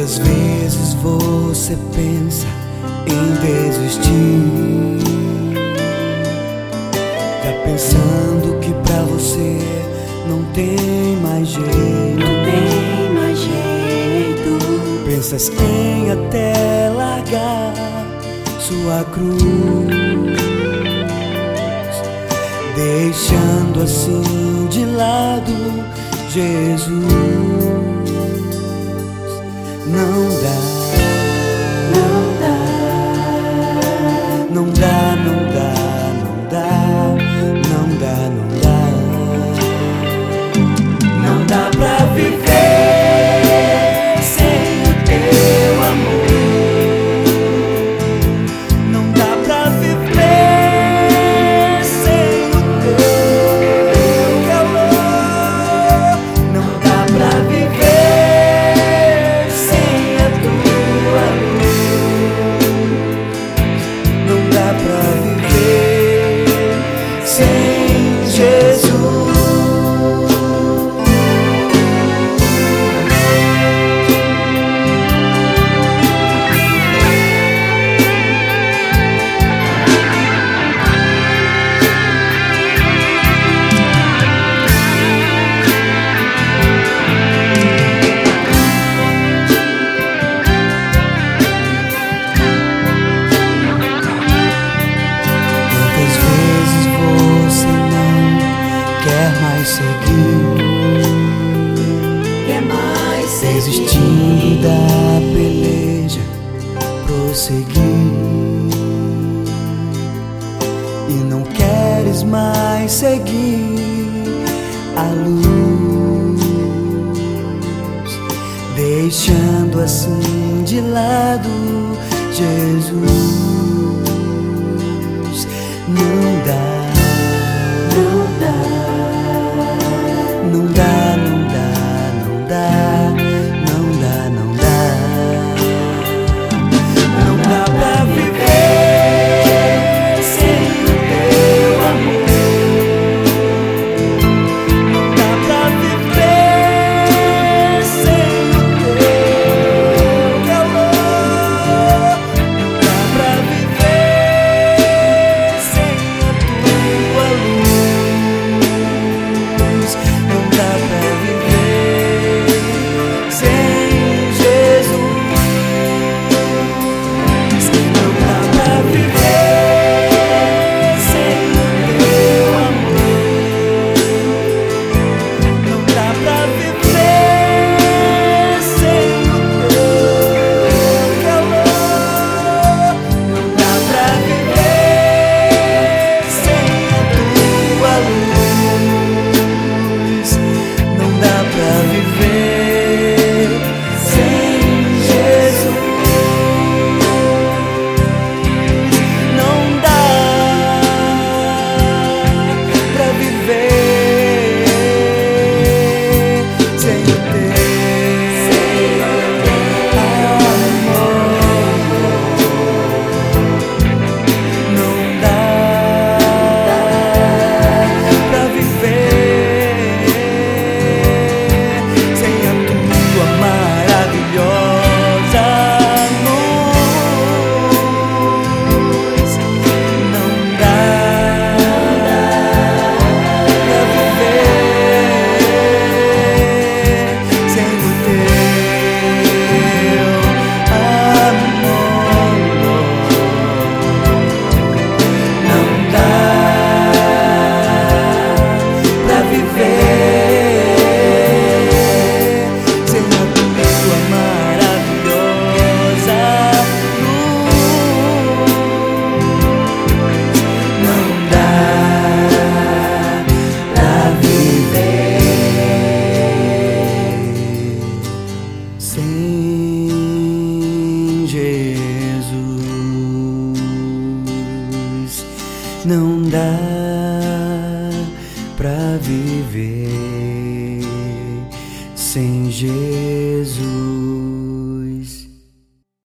Quantas vezes você pensa em desistir, já pensando que pra você não tem mais jeito, não tem mais jeito. Pensas em até largar sua cruz, deixando assim de lado Jesus. Não dá, não dá, não dá, não dá, não dá, não dá, não dá, não dá pra viver sem o teu amor, não dá pra viver sem o teu calor, não dá pra viver pra viver sem Jesus. Quer mais seguir, desistindo da peleja, prosseguir, e não queres mais seguir a luz, deixando assim de lado Jesus. Não dá, não dá, não dá, não dá, não dá, não dá, não dá, não dá pra viver sem o teu amor, não dá pra viver sem o teu calor, não dá pra viver sem a tua luz, não dá pra viver sem Jesus, não dá pra viver sem o teu amor, não dá pra viver sem o teu calor, não dá pra viver sem a tua luz, não dá pra viver sem Jesus, não dá pra viver sem o teu amor, não dá pra viver sem a tua maravilhosa luz, não dá pra viver sem o teu amor, não dá pra viver sem a tua maravilhosa luz, não dá pra viver sem Jesus, não dá pra viver sem Jesus.